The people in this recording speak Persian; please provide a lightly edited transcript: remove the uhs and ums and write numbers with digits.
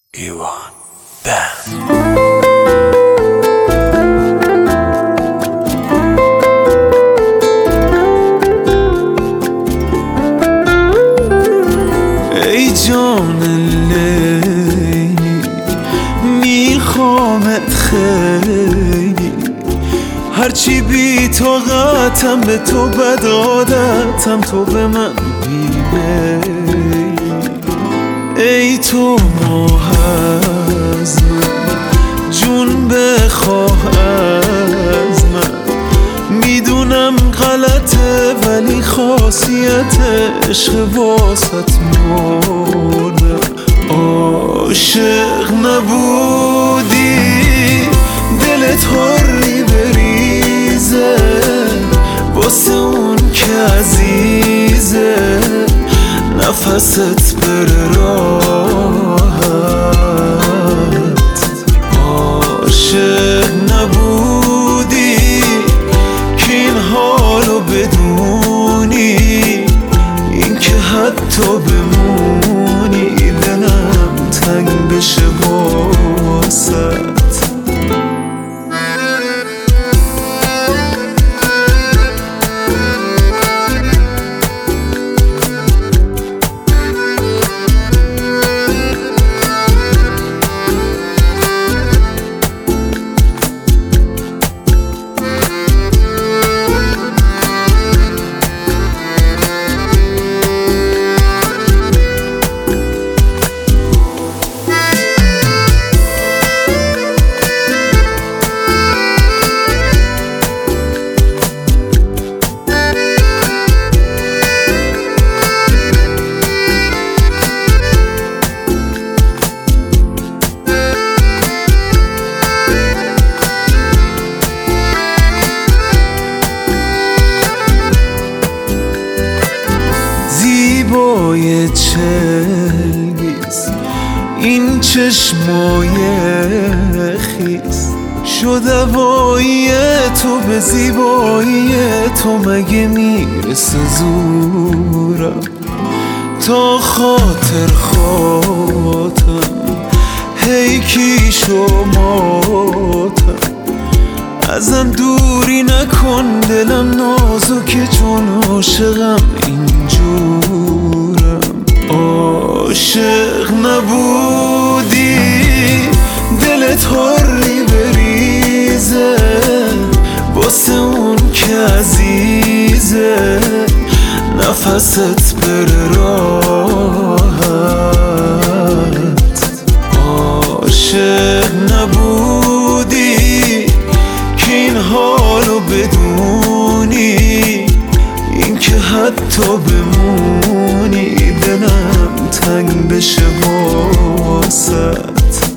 ایوان بند. ای جان لیلی میخوامت خیلی، هرچی بی طاقتم به تو بد عادتم، تو به من بیمیلی. ای تو ماه از من، جون بخواه از من، میدونم غلطه ولی خاصیت عشق واسط مردم. عاشق نبودی دلت حری بریزه، واسه اون که عزیزه نفست بره راحت. عاشق نبودی که این حالو بدونی، این که حتی بمونی دلم تنگ بشه واسط. زیبای چلگیز این چشمای خیز، شد هوایی تو به زیبایی تو، مگه میرسه زورم تا خاطر خاطم هی کی شماتم. ازم دوری نکن دلم نازکه چون عاشقم اینجورم. عاشق نبودی دلت حری بریزه، واسه اون که عزیزه نفست بره راحت. عاشق نبودی که این حالو بدونی، این که حتی بمونی دلم تنگ بشه واسط.